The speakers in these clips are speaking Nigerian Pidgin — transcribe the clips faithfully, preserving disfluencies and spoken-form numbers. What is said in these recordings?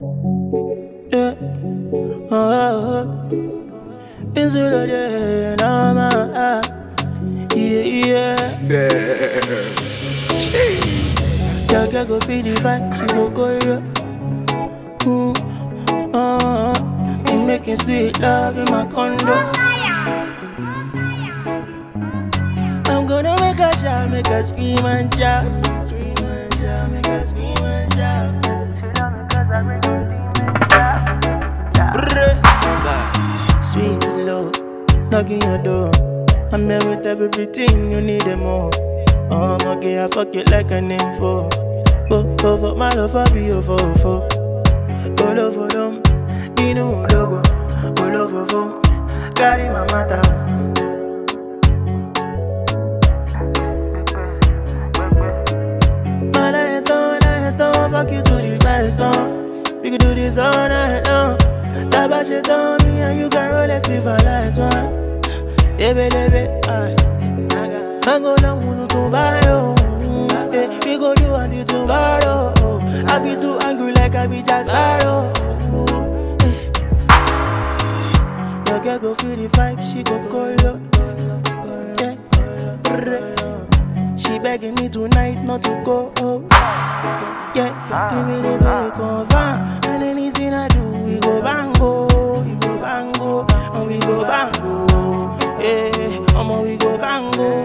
Yeah. Oh, oh, oh. Into the day, now my eye. Yeah, yeah. Your girl go feel the vibe, she go go yeah. Mm. Uh, I'm making sweet love in my condo. I'm gonna make her shout, make her scream and shout. Scream and shout, make her scream and shout. She love me cause I bring the demons out. Sweet love, knocking your door. I'm here with everything, you need them more. Oh, I'm okay, I fuck it like an info. Oh, oh, for my love, I'll be your for, for. Oh, love for them, you know, logo. Oh, love for them, carry my matter. My light on, light on, fuck you to the right song. We can do this all night long. That bad shit on me and you can roll, let's live our lives, one. Lebe, lebe, aye. I go down to tomorrow. We go do until tomorrow. I be too angry like I be just sparrow. Your girl go feel the vibe, she go colo. Yeah. She begging me tonight not to go. Yeah, give me the big confirm. And anything I do, we go bango. We go bango, and we go bango. Yeah, I'ma we go bango.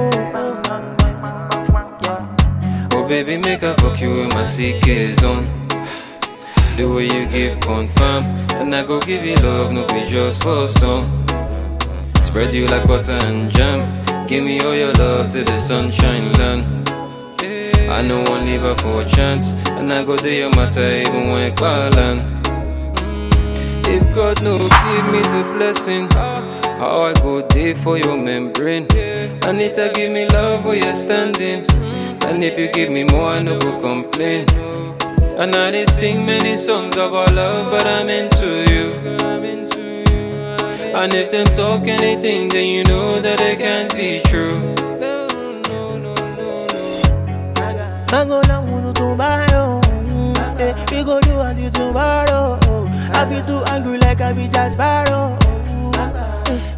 Yeah. Oh baby, make I fuck you with my C K zone. The way you give confirm, and I go give you love, no be just for some. Spread you like butter and jam. Give me all your love till the sunshine land. I know one leave her for a chance, and I go do your matter even when it's ballin'. If God no give me the blessing, how I go there for your membrane. I need to give me love where you're standing, and if you give me more, I no go complain. And I did sing many songs about love, but I'm into you. And if them talk anything, then you know that it can't be true. I go down to tomorrow. We go do until tomorrow. I feel too angry like I be just sparrow.